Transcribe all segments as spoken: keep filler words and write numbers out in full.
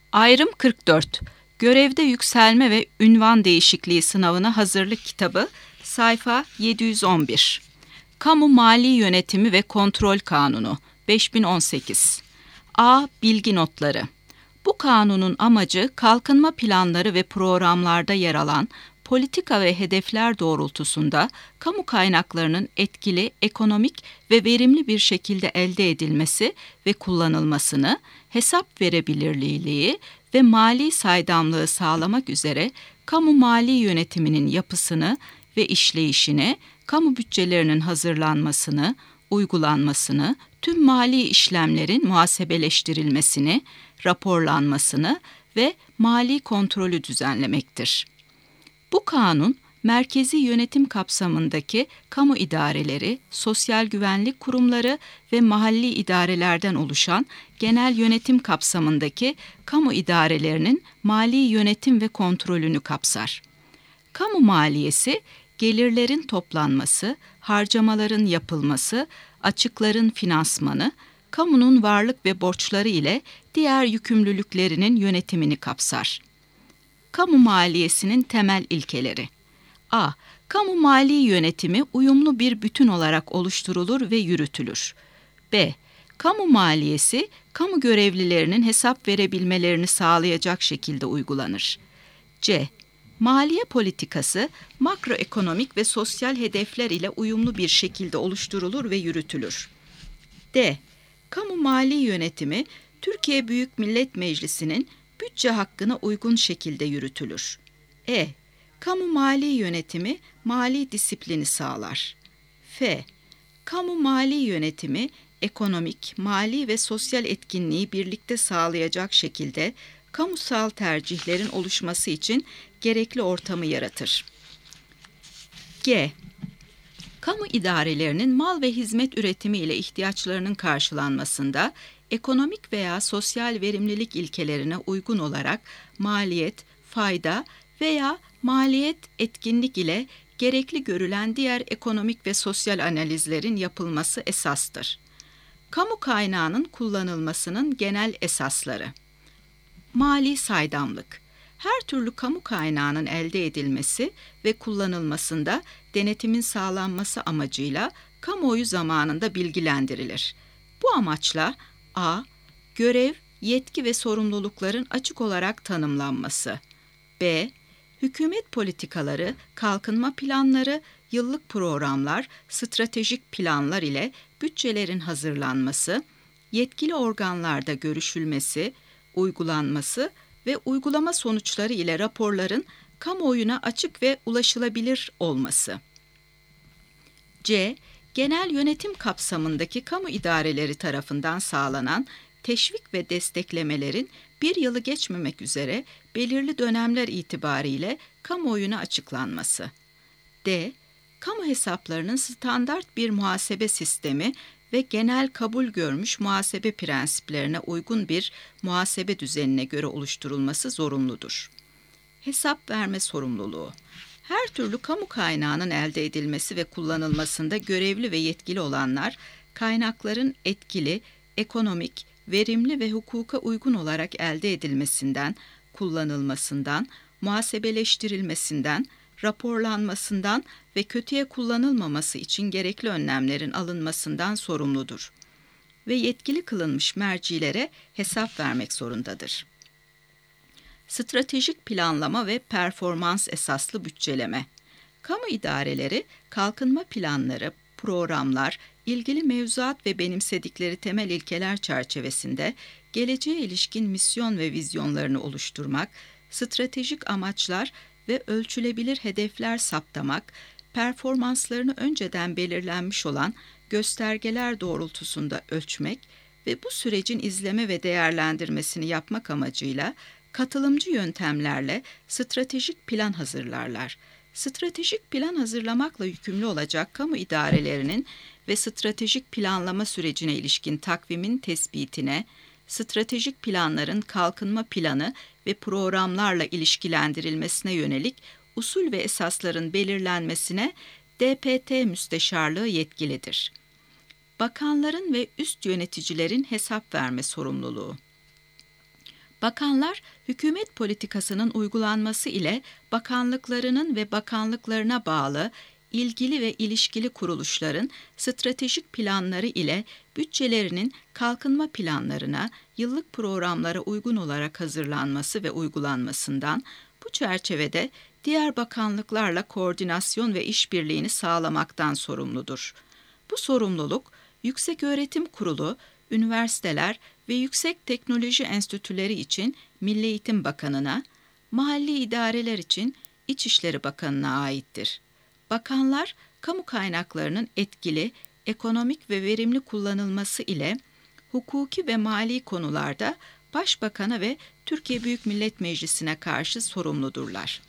Ayrım kırk dört. Görevde yükselme ve ünvan değişikliği sınavına hazırlık kitabı, sayfa yedi yüz on bir. Kamu Mali Yönetimi ve Kontrol Kanunu, beş bin on sekiz. A. Bilgi notları. Bu kanunun amacı, kalkınma planları ve programlarda yer alan politika ve hedefler doğrultusunda kamu kaynaklarının etkili, ekonomik ve verimli bir şekilde elde edilmesi ve kullanılmasını, hesap verebilirliği ve mali saydamlığı sağlamak üzere kamu mali yönetiminin yapısını ve işleyişini, kamu bütçelerinin hazırlanmasını, uygulanmasını, tüm mali işlemlerin muhasebeleştirilmesini, raporlanmasını ve mali kontrolü düzenlemektir. Bu kanun, merkezi yönetim kapsamındaki kamu idareleri, sosyal güvenlik kurumları ve mahalli idarelerden oluşan genel yönetim kapsamındaki kamu idarelerinin mali yönetim ve kontrolünü kapsar. Kamu maliyesi, gelirlerin toplanması, harcamaların yapılması, açıkların finansmanı, kamunun varlık ve borçları ile diğer yükümlülüklerinin yönetimini kapsar. Kamu maliyesinin temel ilkeleri. A. Kamu mali yönetimi uyumlu bir bütün olarak oluşturulur ve yürütülür. B. Kamu maliyesi, kamu görevlilerinin hesap verebilmelerini sağlayacak şekilde uygulanır. C. Maliye politikası, makroekonomik ve sosyal hedefler ile uyumlu bir şekilde oluşturulur ve yürütülür. D. Kamu mali yönetimi, Türkiye Büyük Millet Meclisi'nin bütçe hakkına uygun şekilde yürütülür. E. Kamu mali yönetimi, mali disiplini sağlar. F. Kamu mali yönetimi, ekonomik, mali ve sosyal etkinliği birlikte sağlayacak şekilde kamusal tercihlerin oluşması için gerekli ortamı yaratır. G. Kamu idarelerinin mal ve hizmet üretimi ile ihtiyaçlarının karşılanmasında ekonomik veya sosyal verimlilik ilkelerine uygun olarak maliyet, fayda veya maliyet etkinlik ile gerekli görülen diğer ekonomik ve sosyal analizlerin yapılması esastır. Kamu kaynağının kullanılmasının genel esasları. Mali saydamlık. Her türlü kamu kaynağının elde edilmesi ve kullanılmasında denetimin sağlanması amacıyla kamuoyu zamanında bilgilendirilir. Bu amaçla A. Görev, yetki ve sorumlulukların açık olarak tanımlanması. B. Hükümet politikaları, kalkınma planları, yıllık programlar, stratejik planlar ile bütçelerin hazırlanması, yetkili organlarda görüşülmesi, uygulanması ve uygulama sonuçları ile raporların kamuoyuna açık ve ulaşılabilir olması. C. Genel yönetim kapsamındaki kamu idareleri tarafından sağlanan teşvik ve desteklemelerin bir yılı geçmemek üzere belirli dönemler itibariyle kamuoyuna açıklanması. D. Kamu hesaplarının standart bir muhasebe sistemi ve genel kabul görmüş muhasebe prensiplerine uygun bir muhasebe düzenine göre oluşturulması zorunludur. Hesap verme sorumluluğu. Her türlü kamu kaynağının elde edilmesi ve kullanılmasında görevli ve yetkili olanlar, kaynakların etkili, ekonomik, verimli ve hukuka uygun olarak elde edilmesinden, kullanılmasından, muhasebeleştirilmesinden, raporlanmasından ve kötüye kullanılmaması için gerekli önlemlerin alınmasından sorumludur ve yetkili kılınmış mercilere hesap vermek zorundadır. Stratejik planlama ve performans esaslı bütçeleme. Kamu idareleri, kalkınma planları, programlar, ilgili mevzuat ve benimsedikleri temel ilkeler çerçevesinde geleceğe ilişkin misyon ve vizyonlarını oluşturmak, stratejik amaçlar ve ölçülebilir hedefler saptamak, performanslarını önceden belirlenmiş olan göstergeler doğrultusunda ölçmek ve bu sürecin izleme ve değerlendirmesini yapmak amacıyla katılımcı yöntemlerle stratejik plan hazırlarlar. Stratejik plan hazırlamakla yükümlü olacak kamu idarelerinin ve stratejik planlama sürecine ilişkin takvimin tespitine, stratejik planların kalkınma planı ve programlarla ilişkilendirilmesine yönelik usul ve esasların belirlenmesine D P T müsteşarlığı yetkilidir. Bakanların ve üst yöneticilerin hesap verme sorumluluğu. Bakanlar, hükümet politikasının uygulanması ile bakanlıklarının ve bakanlıklarına bağlı ilgili ve ilişkili kuruluşların stratejik planları ile bütçelerinin kalkınma planlarına, yıllık programlara uygun olarak hazırlanması ve uygulanmasından, bu çerçevede diğer bakanlıklarla koordinasyon ve işbirliğini sağlamaktan sorumludur. Bu sorumluluk, Yükseköğretim Kurulu, üniversiteler ve yüksek teknoloji enstitüleri için Milli Eğitim Bakanı'na, mahalli idareler için İçişleri Bakanı'na aittir. Bakanlar, kamu kaynaklarının etkili, ekonomik ve verimli kullanılması ile hukuki ve mali konularda Başbakan'a ve Türkiye Büyük Millet Meclisi'ne karşı sorumludurlar.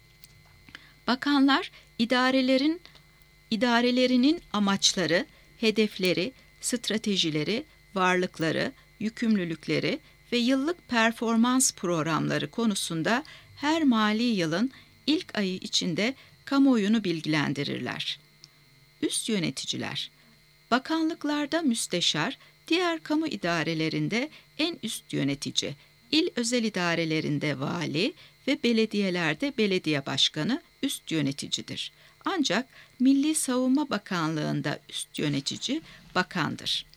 Bakanlar, idarelerin idarelerinin amaçları, hedefleri, stratejileri, varlıkları, yükümlülükleri ve yıllık performans programları konusunda her mali yılın ilk ayı içinde kamuoyunu bilgilendirirler. Üst yöneticiler, bakanlıklarda müsteşar, diğer kamu idarelerinde en üst yönetici, il özel idarelerinde vali ve belediyelerde belediye başkanı üst yöneticidir. Ancak Milli Savunma Bakanlığı'nda üst yönetici bakandır.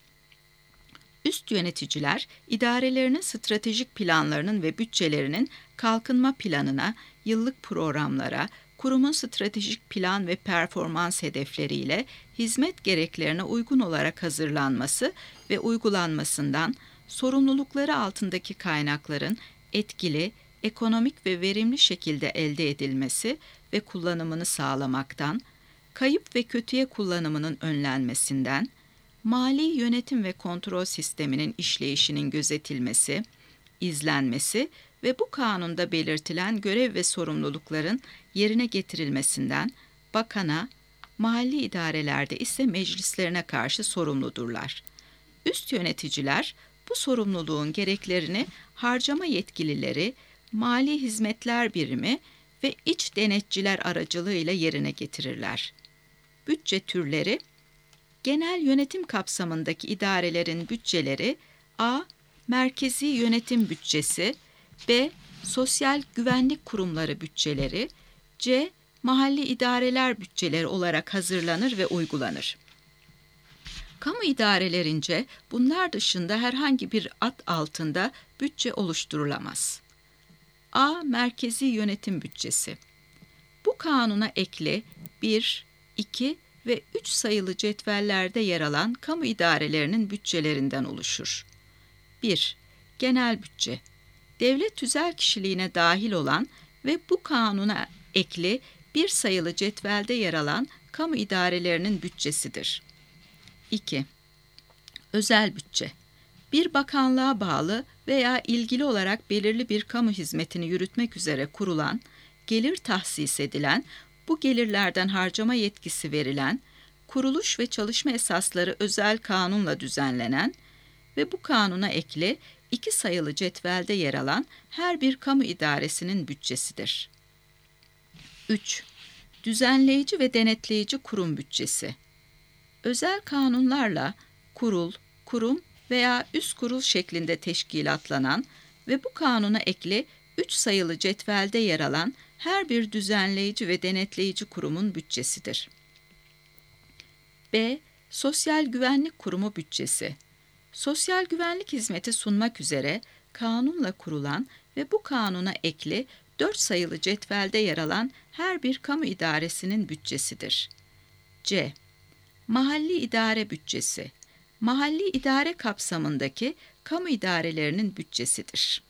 Üst yöneticiler, idarelerinin stratejik planlarının ve bütçelerinin kalkınma planına, yıllık programlara, kurumun stratejik plan ve performans hedefleriyle hizmet gereklerine uygun olarak hazırlanması ve uygulanmasından, sorumlulukları altındaki kaynakların etkili, ekonomik ve verimli şekilde elde edilmesi ve kullanımını sağlamaktan, kayıp ve kötüye kullanımının önlenmesinden, mali yönetim ve kontrol sisteminin işleyişinin gözetilmesi, izlenmesi ve bu kanunda belirtilen görev ve sorumlulukların yerine getirilmesinden bakana, mahalli idarelerde ise meclislerine karşı sorumludurlar. Üst yöneticiler bu sorumluluğun gereklerini harcama yetkilileri, mali hizmetler birimi ve iç denetçiler aracılığıyla yerine getirirler. Bütçe türleri, genel yönetim kapsamındaki idarelerin bütçeleri A. Merkezi yönetim bütçesi, B. Sosyal güvenlik kurumları bütçeleri, C. Mahalli idareler bütçeleri olarak hazırlanır ve uygulanır. Kamu idarelerince bunlar dışında herhangi bir ad altında bütçe oluşturulamaz. A. Merkezi yönetim bütçesi. Bu kanuna ekli bir, iki ve üç sayılı cetvellerde yer alan kamu idarelerinin bütçelerinden oluşur. bir. Genel bütçe. Devlet tüzel kişiliğine dahil olan ve bu kanuna ekli bir sayılı cetvelde yer alan kamu idarelerinin bütçesidir. iki. Özel bütçe. Bir bakanlığa bağlı veya ilgili olarak belirli bir kamu hizmetini yürütmek üzere kurulan, gelir tahsis edilen, bu gelirlerden harcama yetkisi verilen, kuruluş ve çalışma esasları özel kanunla düzenlenen ve bu kanuna ekli iki sayılı cetvelde yer alan her bir kamu idaresinin bütçesidir. üç. Düzenleyici ve denetleyici kurum bütçesi. Özel kanunlarla kurul, kurum veya üst kurul şeklinde teşkilatlanan ve bu kanuna ekli üç sayılı cetvelde yer alan her bir düzenleyici ve denetleyici kurumun bütçesidir. B. Sosyal Güvenlik Kurumu bütçesi. Sosyal güvenlik hizmeti sunmak üzere kanunla kurulan ve bu kanuna ekli dört sayılı cetvelde yer alan her bir kamu idaresinin bütçesidir. C. Mahalli idare bütçesi. Mahalli idare kapsamındaki kamu idarelerinin bütçesidir.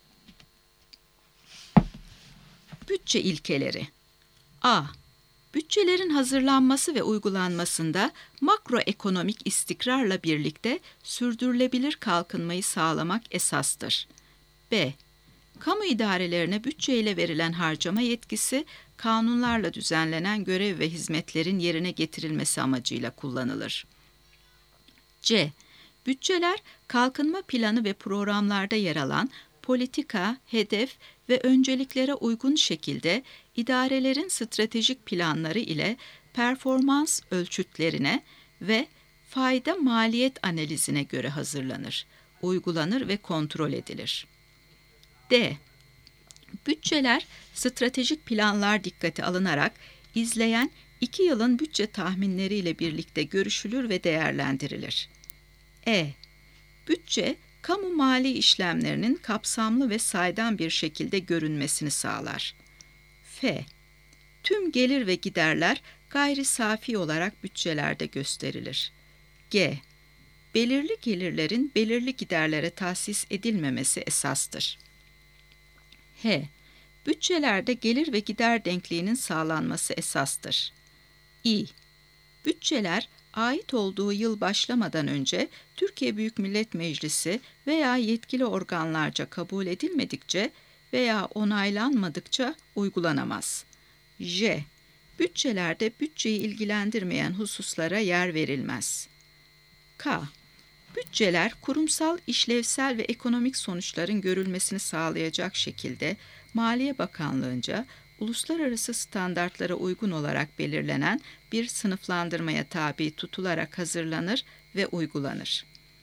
Bütçe ilkeleri. A. Bütçelerin hazırlanması ve uygulanmasında makroekonomik istikrarla birlikte sürdürülebilir kalkınmayı sağlamak esastır. B. Kamu idarelerine bütçeyle verilen harcama yetkisi, kanunlarla düzenlenen görev ve hizmetlerin yerine getirilmesi amacıyla kullanılır. C. Bütçeler, kalkınma planı ve programlarda yer alan politika, hedef ve önceliklere uygun şekilde idarelerin stratejik planları ile performans ölçütlerine ve fayda maliyet analizine göre hazırlanır, uygulanır ve kontrol edilir. D. Bütçeler stratejik planlar dikkate alınarak izleyen iki yılın bütçe tahminleriyle birlikte görüşülür ve değerlendirilir. E. Bütçe, kamu mali işlemlerinin kapsamlı ve saydam bir şekilde görünmesini sağlar. F. Tüm gelir ve giderler gayri safi olarak bütçelerde gösterilir. G. Belirli gelirlerin belirli giderlere tahsis edilmemesi esastır. H. Bütçelerde gelir ve gider denkliğinin sağlanması esastır. İ. Bütçeler ait olduğu yıl başlamadan önce Türkiye Büyük Millet Meclisi veya yetkili organlarca kabul edilmedikçe veya onaylanmadıkça uygulanamaz. J. Bütçelerde bütçeyi ilgilendirmeyen hususlara yer verilmez. K. Bütçeler kurumsal, işlevsel ve ekonomik sonuçların görülmesini sağlayacak şekilde Maliye Bakanlığı'nca uluslararası standartlara uygun olarak belirlenen bir sınıflandırmaya tabi tutularak hazırlanır ve uygulanır.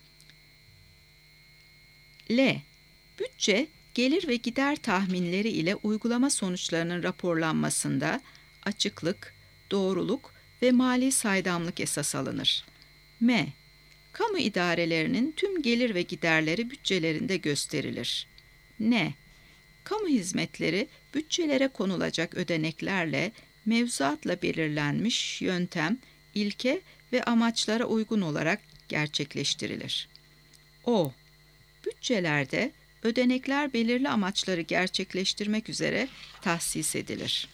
L. Bütçe, gelir ve gider tahminleri ile uygulama sonuçlarının raporlanmasında açıklık, doğruluk ve mali saydamlık esas alınır. M. Kamu idarelerinin tüm gelir ve giderleri bütçelerinde gösterilir. N. Kamu hizmetleri bütçelere konulacak ödeneklerle mevzuatla belirlenmiş yöntem, ilke ve amaçlara uygun olarak gerçekleştirilir. O. Bütçelerde ödenekler belirli amaçları gerçekleştirmek üzere tahsis edilir.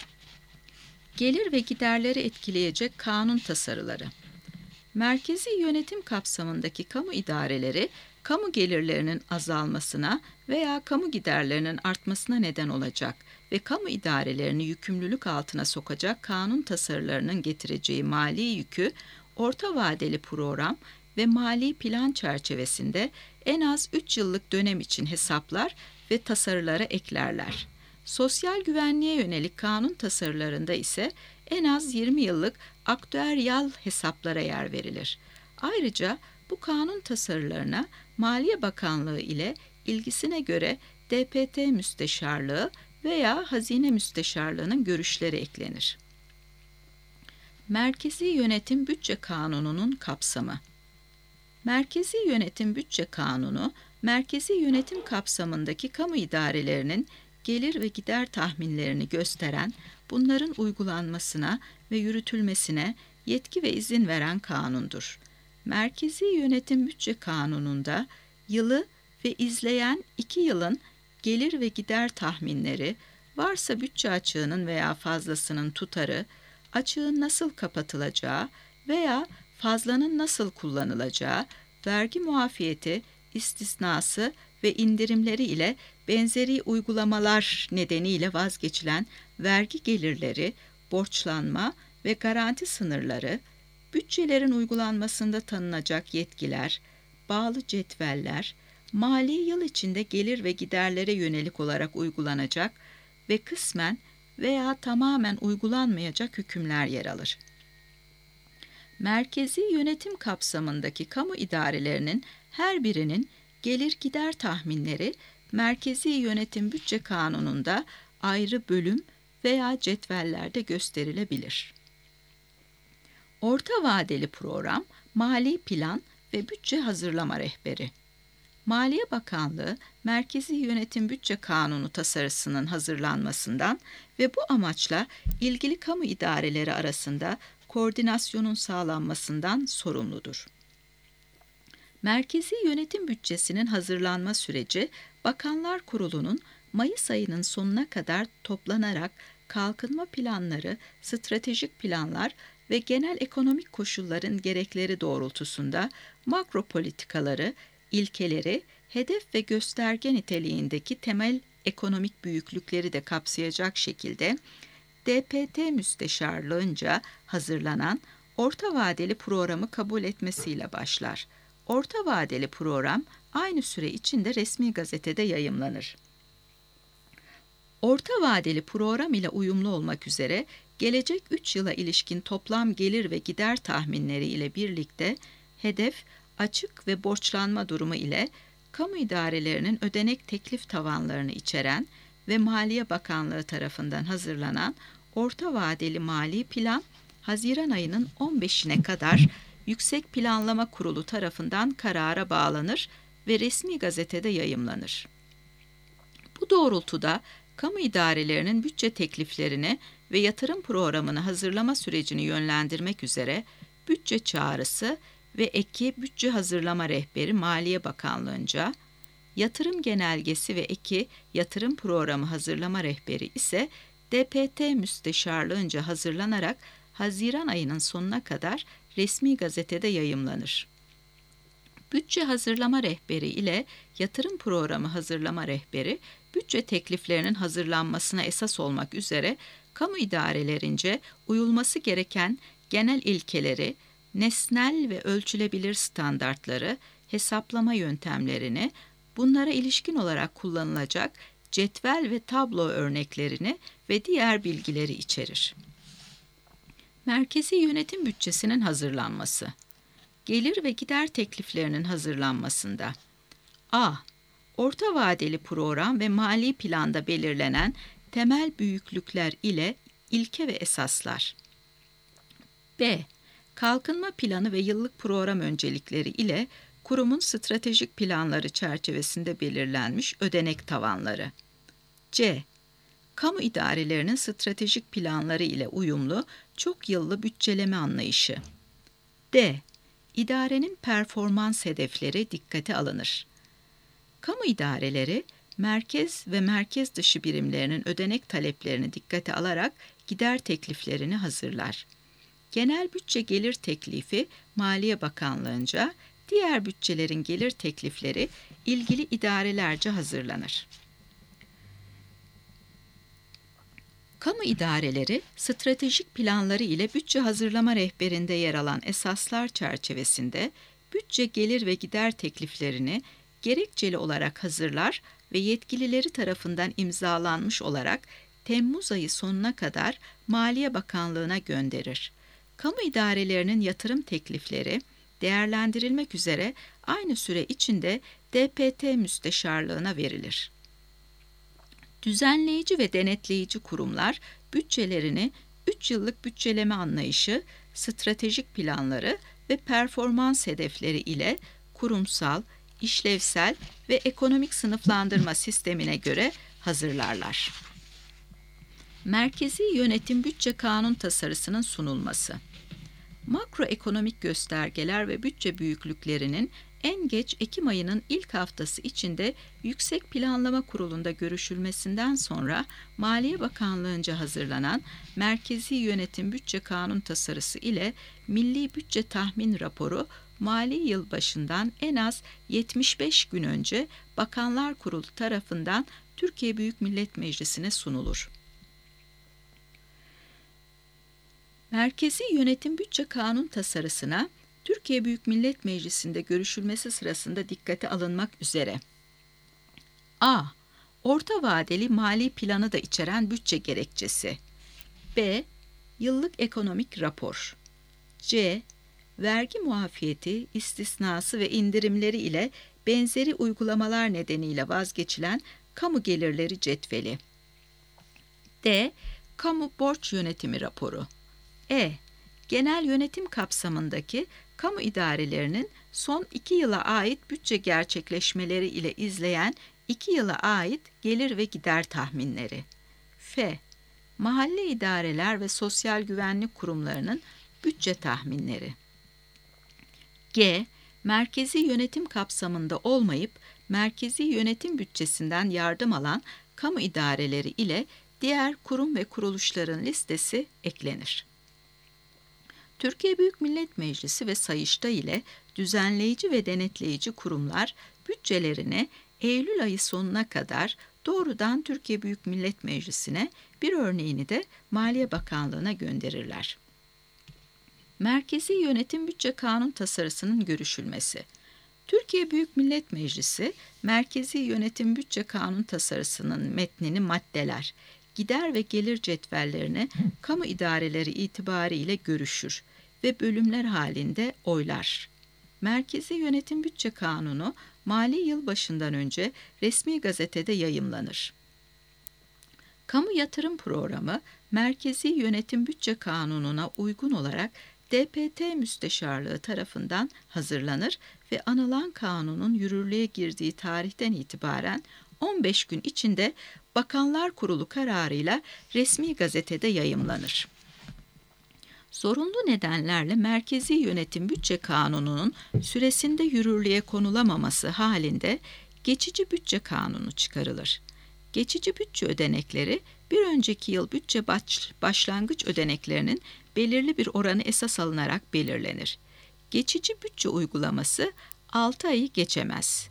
Gelir ve giderleri etkileyecek kanun tasarıları. Merkezi yönetim kapsamındaki kamu idareleri, kamu gelirlerinin azalmasına veya kamu giderlerinin artmasına neden olacak ve kamu idarelerini yükümlülük altına sokacak kanun tasarılarının getireceği mali yükü, orta vadeli program ve mali plan çerçevesinde en az üç yıllık dönem için hesaplar ve tasarılara eklerler. Sosyal güvenliğe yönelik kanun tasarılarında ise en az yirmi yıllık aktüeryal hesaplara yer verilir. Ayrıca bu kanun tasarılarına Maliye Bakanlığı ile ilgisine göre D P T Müsteşarlığı veya Hazine Müsteşarlığı'nın görüşleri eklenir. Merkezi Yönetim Bütçe Kanunu'nun kapsamı. Merkezi Yönetim Bütçe Kanunu, merkezi yönetim kapsamındaki kamu idarelerinin gelir ve gider tahminlerini gösteren, bunların uygulanmasına ve yürütülmesine yetki ve izin veren kanundur. Merkezi Yönetim Bütçe Kanunu'nda yılı ve izleyen iki yılın gelir ve gider tahminleri, varsa bütçe açığının veya fazlasının tutarı, açığın nasıl kapatılacağı veya fazlanın nasıl kullanılacağı, vergi muafiyeti, istisnası ve indirimleri ile benzeri uygulamalar nedeniyle vazgeçilen vergi gelirleri, borçlanma ve garanti sınırları, bütçelerin uygulanmasında tanınacak yetkiler, bağlı cetveller, mali yıl içinde gelir ve giderlere yönelik olarak uygulanacak ve kısmen veya tamamen uygulanmayacak hükümler yer alır. Merkezi yönetim kapsamındaki kamu idarelerinin her birinin gelir gider tahminleri Merkezi Yönetim Bütçe Kanunu'nda ayrı bölüm veya cetvellerde gösterilebilir. Orta vadeli program, mali plan ve bütçe hazırlama rehberi. Maliye Bakanlığı, Merkezi Yönetim Bütçe Kanunu tasarısının hazırlanmasından ve bu amaçla ilgili kamu idareleri arasında koordinasyonun sağlanmasından sorumludur. Merkezi Yönetim Bütçesi'nin hazırlanma süreci, Bakanlar Kurulu'nun Mayıs ayının sonuna kadar toplanarak kalkınma planları, stratejik planlar ve genel ekonomik koşulların gerekleri doğrultusunda makro politikaları, ilkeleri, hedef ve gösterge niteliğindeki temel ekonomik büyüklükleri de kapsayacak şekilde D P T Müsteşarlığınca hazırlanan orta vadeli programı kabul etmesiyle başlar. Orta vadeli program aynı süre içinde resmi gazetede yayımlanır. Orta vadeli program ile uyumlu olmak üzere gelecek üç yıla ilişkin toplam gelir ve gider tahminleri ile birlikte hedef, açık ve borçlanma durumu ile kamu idarelerinin ödenek teklif tavanlarını içeren ve Maliye Bakanlığı tarafından hazırlanan orta vadeli mali plan, Haziran ayının on beşine kadar Yüksek Planlama Kurulu tarafından karara bağlanır ve resmi gazetede yayımlanır. Bu doğrultuda kamu idarelerinin bütçe tekliflerini ve yatırım programını hazırlama sürecini yönlendirmek üzere bütçe çağrısı ve eki bütçe hazırlama rehberi Maliye Bakanlığı'nca, yatırım genelgesi ve eki yatırım programı hazırlama rehberi ise D P T Müsteşarlığı'nca hazırlanarak Haziran ayının sonuna kadar resmi gazetede yayımlanır. Bütçe hazırlama rehberi ile yatırım programı hazırlama rehberi, bütçe tekliflerinin hazırlanmasına esas olmak üzere kamu idarelerince uyulması gereken genel ilkeleri, nesnel ve ölçülebilir standartları, hesaplama yöntemlerini, bunlara ilişkin olarak kullanılacak cetvel ve tablo örneklerini ve diğer bilgileri içerir. Merkezi yönetim bütçesinin hazırlanması. Gelir ve gider tekliflerinin hazırlanmasında A. Orta vadeli program ve mali planda belirlenen temel büyüklükler ile ilke ve esaslar. B. Kalkınma planı ve yıllık program öncelikleri ile kurumun stratejik planları çerçevesinde belirlenmiş ödenek tavanları. C. Kamu idarelerinin stratejik planları ile uyumlu çok yıllı bütçeleme anlayışı. D. İdarenin performans hedefleri dikkate alınır. Kamu idareleri, merkez ve merkez dışı birimlerinin ödenek taleplerini dikkate alarak gider tekliflerini hazırlar. Genel bütçe gelir teklifi Maliye Bakanlığı'nca, diğer bütçelerin gelir teklifleri ilgili idarelerce hazırlanır. Kamu idareleri, stratejik planları ile bütçe hazırlama rehberinde yer alan esaslar çerçevesinde bütçe gelir ve gider tekliflerini gerekçeli olarak hazırlar ve yetkilileri tarafından imzalanmış olarak Temmuz ayı sonuna kadar Maliye Bakanlığı'na gönderir. Kamu idarelerinin yatırım teklifleri değerlendirilmek üzere aynı süre içinde D P T Müsteşarlığı'na verilir. Düzenleyici ve denetleyici kurumlar bütçelerini üç yıllık bütçeleme anlayışı, stratejik planları ve performans hedefleri ile kurumsal, işlevsel ve ekonomik sınıflandırma sistemine göre hazırlarlar. Merkezi Yönetim Bütçe Kanun tasarısının sunulması. Makroekonomik göstergeler ve bütçe büyüklüklerinin en geç Ekim ayının ilk haftası içinde Yüksek Planlama Kurulu'nda görüşülmesinden sonra Maliye Bakanlığı'nca hazırlanan Merkezi Yönetim Bütçe Kanun tasarısı ile Milli Bütçe Tahmin Raporu mali yıl başından en az yetmiş beş gün önce Bakanlar Kurulu tarafından Türkiye Büyük Millet Meclisi'ne sunulur. Merkezi Yönetim Bütçe Kanun tasarısına Türkiye Büyük Millet Meclisi'nde görüşülmesi sırasında dikkate alınmak üzere A. Orta vadeli mali planı da içeren bütçe gerekçesi. B. Yıllık ekonomik rapor. C. Vergi muafiyeti, istisnası ve indirimleri ile benzeri uygulamalar nedeniyle vazgeçilen kamu gelirleri cetveli. D. Kamu borç yönetimi raporu. E. Genel yönetim kapsamındaki kamu idarelerinin son iki yıla ait bütçe gerçekleşmeleri ile izleyen iki yıla ait gelir ve gider tahminleri. F. Mahalle idareler ve sosyal güvenlik kurumlarının bütçe tahminleri. G. Merkezi yönetim kapsamında olmayıp merkezi yönetim bütçesinden yardım alan kamu idareleri ile diğer kurum ve kuruluşların listesi eklenir. Türkiye Büyük Millet Meclisi ve Sayıştay ile düzenleyici ve denetleyici kurumlar bütçelerini Eylül ayı sonuna kadar doğrudan Türkiye Büyük Millet Meclisi'ne, bir örneğini de Maliye Bakanlığı'na gönderirler. Merkezi Yönetim Bütçe Kanun tasarısının görüşülmesi. Türkiye Büyük Millet Meclisi, Merkezi Yönetim Bütçe Kanun tasarısının metnini maddeler, gider ve gelir cetvellerini kamu idareleri itibariyle görüşür ve bölümler halinde oylar. Merkezi Yönetim Bütçe Kanunu, mali yıl başından önce resmi gazetede yayımlanır. Kamu Yatırım Programı, Merkezi Yönetim Bütçe Kanunu'na uygun olarak D P T Müsteşarlığı tarafından hazırlanır ve anılan kanunun yürürlüğe girdiği tarihten itibaren on beş gün içinde Bakanlar Kurulu kararıyla resmi gazetede yayımlanır. Zorunlu nedenlerle Merkezi Yönetim Bütçe Kanunu'nun süresinde yürürlüğe konulamaması halinde geçici bütçe kanunu çıkarılır. Geçici bütçe ödenekleri, bir önceki yıl bütçe baş, başlangıç ödeneklerinin belirli bir oranı esas alınarak belirlenir. Geçici bütçe uygulaması altı ayı geçemez.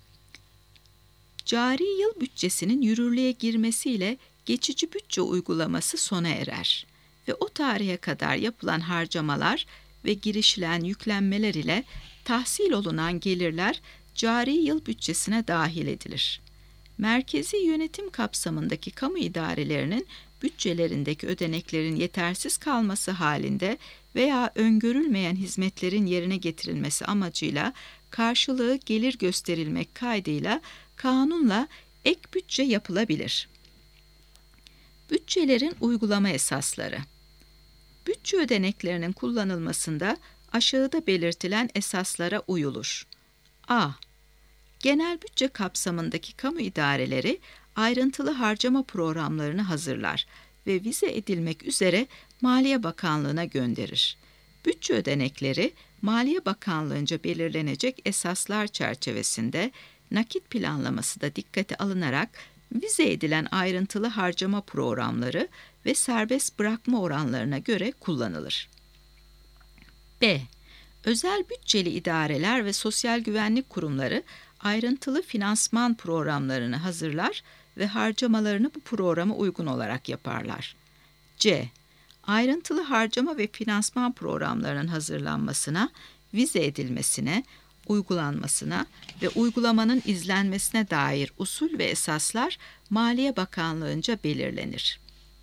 Cari yıl bütçesinin yürürlüğe girmesiyle geçici bütçe uygulaması sona erer ve o tarihe kadar yapılan harcamalar ve girişilen yüklenmeler ile tahsil olunan gelirler cari yıl bütçesine dahil edilir. Merkezi yönetim kapsamındaki kamu idarelerinin bütçelerindeki ödeneklerin yetersiz kalması halinde veya öngörülmeyen hizmetlerin yerine getirilmesi amacıyla karşılığı gelir gösterilmek kaydıyla kanunla ek bütçe yapılabilir. Bütçelerin uygulama esasları. Bütçe ödeneklerinin kullanılmasında aşağıda belirtilen esaslara uyulur. A. Genel bütçe kapsamındaki kamu idareleri ayrıntılı harcama programlarını hazırlar ve vize edilmek üzere Maliye Bakanlığı'na gönderir. Bütçe ödenekleri Maliye Bakanlığı'nca belirlenecek esaslar çerçevesinde nakit planlaması da dikkate alınarak vize edilen ayrıntılı harcama programları ve serbest bırakma oranlarına göre kullanılır. B. Özel bütçeli idareler ve sosyal güvenlik kurumları ayrıntılı finansman programlarını hazırlar ve harcamalarını bu programa uygun olarak yaparlar. C. Ayrıntılı harcama ve finansman programlarının hazırlanmasına, vize edilmesine, uygulanmasına ve uygulamanın izlenmesine dair usul ve esaslar Maliye Bakanlığı'nca belirlenir.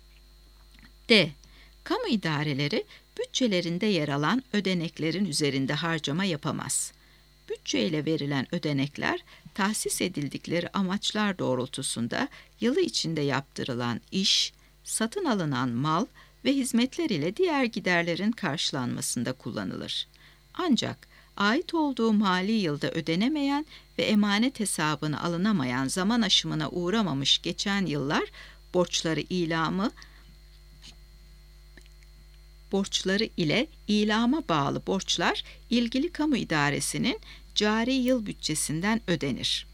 D. Kamu idareleri bütçelerinde yer alan ödeneklerin üzerinde harcama yapamaz. Bütçeyle verilen ödenekler, tahsis edildikleri amaçlar doğrultusunda yılı içinde yaptırılan iş, satın alınan mal ve hizmetler ile diğer giderlerin karşılanmasında kullanılır. Ancak ait olduğu mali yılda ödenemeyen ve emanet hesabına alınamayan zaman aşımına uğramamış geçen yıllar borçları ilamı borçları ile ilama bağlı borçlar ilgili kamu idaresinin cari yıl bütçesinden ödenir.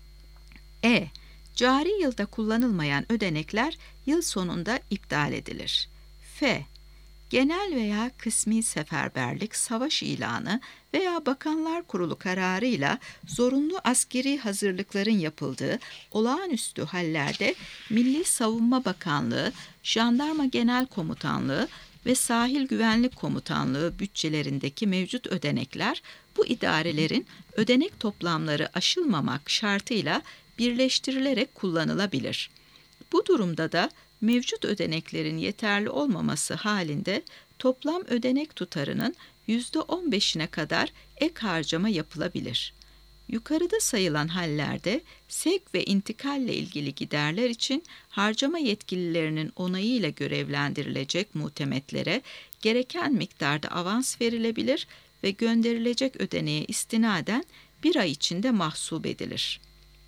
E. Cari yılda kullanılmayan ödenekler yıl sonunda iptal edilir. F. Genel veya kısmi seferberlik, savaş ilanı veya Bakanlar Kurulu kararıyla zorunlu askeri hazırlıkların yapıldığı olağanüstü hallerde Milli Savunma Bakanlığı, Jandarma Genel Komutanlığı ve Sahil Güvenlik Komutanlığı bütçelerindeki mevcut ödenekler bu idarelerin ödenek toplamları aşılmamak şartıyla birleştirilerek kullanılabilir. Bu durumda da mevcut ödeneklerin yeterli olmaması halinde toplam ödenek tutarının yüzde on beşine kadar ek harcama yapılabilir. Yukarıda sayılan hallerde sevk ve intikalle ilgili giderler için harcama yetkililerinin onayıyla görevlendirilecek muhtemetlere gereken miktarda avans verilebilir ve gönderilecek ödeneğe istinaden bir ay içinde mahsup edilir.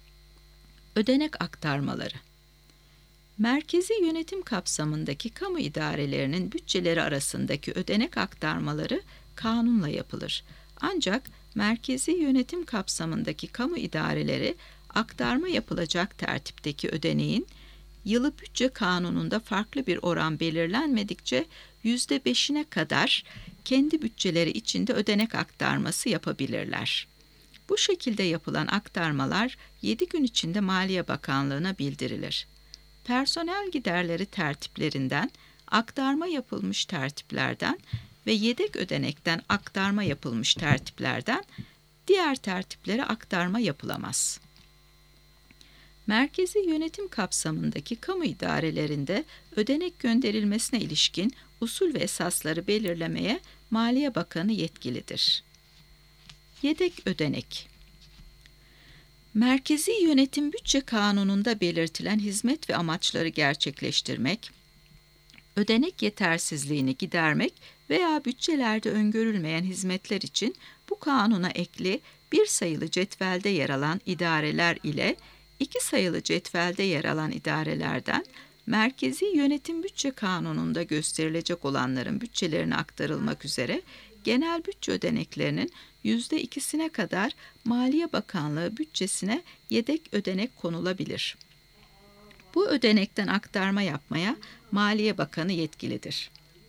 Ödenek aktarmaları. Merkezi yönetim kapsamındaki kamu idarelerinin bütçeleri arasındaki ödenek aktarmaları kanunla yapılır. Ancak merkezi yönetim kapsamındaki kamu idareleri aktarma yapılacak tertipteki ödeneğin yılı bütçe kanununda farklı bir oran belirlenmedikçe yüzde beşine kadar kendi bütçeleri içinde ödenek aktarması yapabilirler. Bu şekilde yapılan aktarmalar yedi gün içinde Maliye Bakanlığı'na bildirilir. Personel giderleri tertiplerinden, aktarma yapılmış tertiplerden ve yedek ödenekten aktarma yapılmış tertiplerden diğer tertiplere aktarma yapılamaz. Merkezi yönetim kapsamındaki kamu idarelerinde ödenek gönderilmesine ilişkin usul ve esasları belirlemeye Maliye Bakanı yetkilidir. Yedek ödenek. Merkezi Yönetim Bütçe Kanunu'nda belirtilen hizmet ve amaçları gerçekleştirmek, ödenek yetersizliğini gidermek veya bütçelerde öngörülmeyen hizmetler için bu kanuna ekli bir sayılı cetvelde yer alan idareler ile iki sayılı cetvelde yer alan idarelerden Merkezi Yönetim Bütçe Kanunu'nda gösterilecek olanların bütçelerine aktarılmak üzere genel bütçe ödeneklerinin yüzde ikisine kadar Maliye Bakanlığı bütçesine yedek ödenek konulabilir. Bu ödenekten aktarma yapmaya Maliye Bakanı yetkilidir.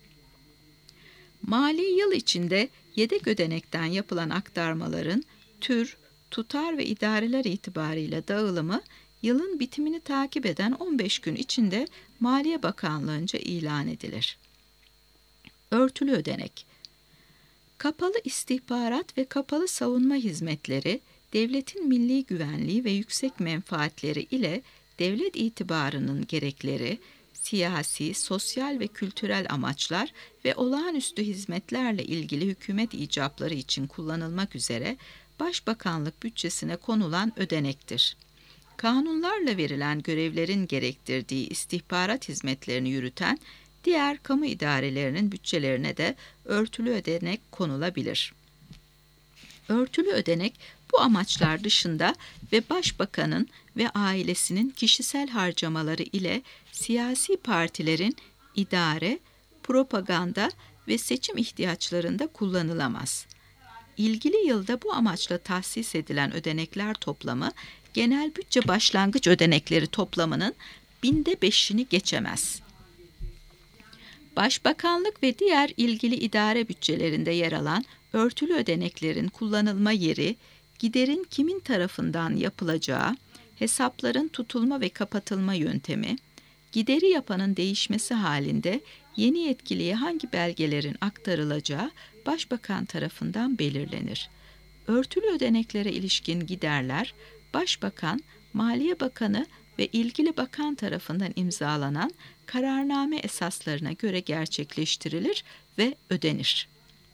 Mali yıl içinde yedek ödenekten yapılan aktarmaların tür, tutar ve idareler itibarıyla dağılımı yılın bitimini takip eden on beş gün içinde Maliye Bakanlığı'nca ilan edilir. Örtülü ödenek. Kapalı istihbarat ve kapalı savunma hizmetleri, devletin milli güvenliği ve yüksek menfaatleri ile devlet itibarının gerekleri, siyasi, sosyal ve kültürel amaçlar ve olağanüstü hizmetlerle ilgili hükümet icapları için kullanılmak üzere Başbakanlık bütçesine konulan ödenektir. Kanunlarla verilen görevlerin gerektirdiği istihbarat hizmetlerini yürüten diğer kamu idarelerinin bütçelerine de örtülü ödenek konulabilir. Örtülü ödenek bu amaçlar dışında ve Başbakanın ve ailesinin kişisel harcamaları ile siyasi partilerin idare, propaganda ve seçim ihtiyaçlarında kullanılamaz. İlgili yılda bu amaçla tahsis edilen ödenekler toplamı genel bütçe başlangıç ödenekleri toplamının binde beşini geçemez. Başbakanlık ve diğer ilgili idare bütçelerinde yer alan örtülü ödeneklerin kullanılma yeri, giderin kimin tarafından yapılacağı, hesapların tutulma ve kapatılma yöntemi, gideri yapanın değişmesi halinde yeni yetkiliye hangi belgelerin aktarılacağı Başbakan tarafından belirlenir. Örtülü ödeneklere ilişkin giderler, Başbakan, Maliye Bakanı ve ilgili bakan tarafından imzalanan kararname esaslarına göre gerçekleştirilir ve ödenir.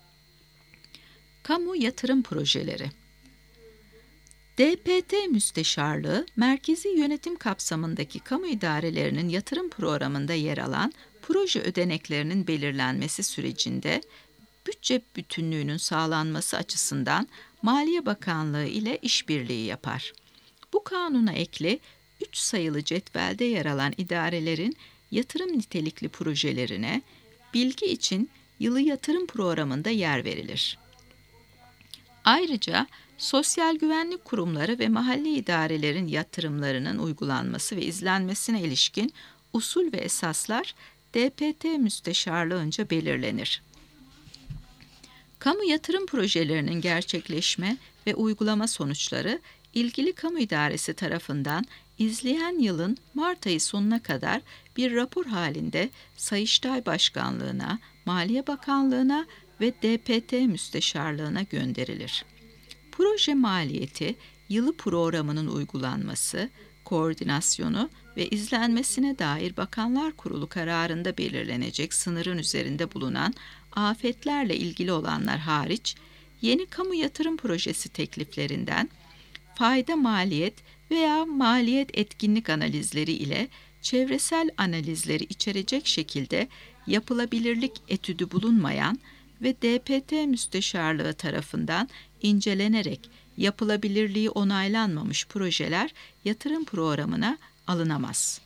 Kamu yatırım projeleri. D P T Müsteşarlığı, merkezi yönetim kapsamındaki kamu idarelerinin yatırım programında yer alan proje ödeneklerinin belirlenmesi sürecinde bütçe bütünlüğünün sağlanması açısından Maliye Bakanlığı ile işbirliği yapar. Bu kanuna ekli üç sayılı cetvelde yer alan idarelerin yatırım nitelikli projelerine bilgi için yılı yatırım programında yer verilir. Ayrıca sosyal güvenlik kurumları ve mahalli idarelerin yatırımlarının uygulanması ve izlenmesine ilişkin usul ve esaslar D P T Müsteşarlığınca belirlenir. Kamu yatırım projelerinin gerçekleşme ve uygulama sonuçları ilgili kamu idaresi tarafından izleyen yılın Mart ayı sonuna kadar bir rapor halinde Sayıştay Başkanlığına, Maliye Bakanlığına ve D P T Müsteşarlığına gönderilir. Proje maliyeti, yılı programının uygulanması, koordinasyonu ve izlenmesine dair Bakanlar Kurulu kararında belirlenecek sınırın üzerinde bulunan afetlerle ilgili olanlar hariç, yeni kamu yatırım projesi tekliflerinden fayda maliyet veya maliyet etkinlik analizleri ile çevresel analizleri içerecek şekilde yapılabilirlik etüdü bulunmayan ve D P T Müsteşarlığı tarafından incelenerek yapılabilirliği onaylanmamış projeler yatırım programına alınamaz.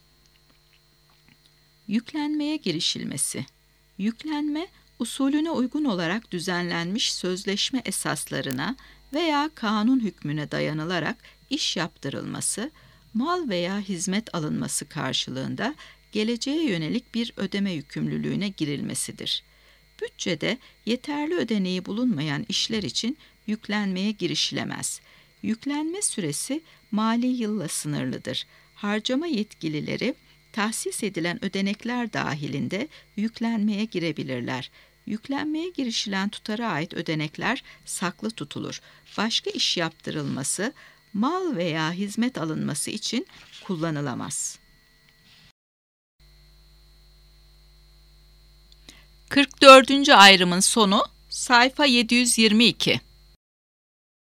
Yüklenmeye girişilmesi. Yüklenme, usulüne uygun olarak düzenlenmiş sözleşme esaslarına veya kanun hükmüne dayanılarak iş yaptırılması, mal veya hizmet alınması karşılığında geleceğe yönelik bir ödeme yükümlülüğüne girilmesidir. Bütçede yeterli ödeneği bulunmayan işler için yüklenmeye girişilemez. Yüklenme süresi mali yılla sınırlıdır. Harcama yetkilileri tahsis edilen ödenekler dahilinde yüklenmeye girebilirler. Yüklenmeye girişilen tutara ait ödenekler saklı tutulur. Başka iş yaptırılması, mal veya hizmet alınması için kullanılamaz. kırk dördüncü ayrımın sonu sayfa yedi yüz yirmi iki.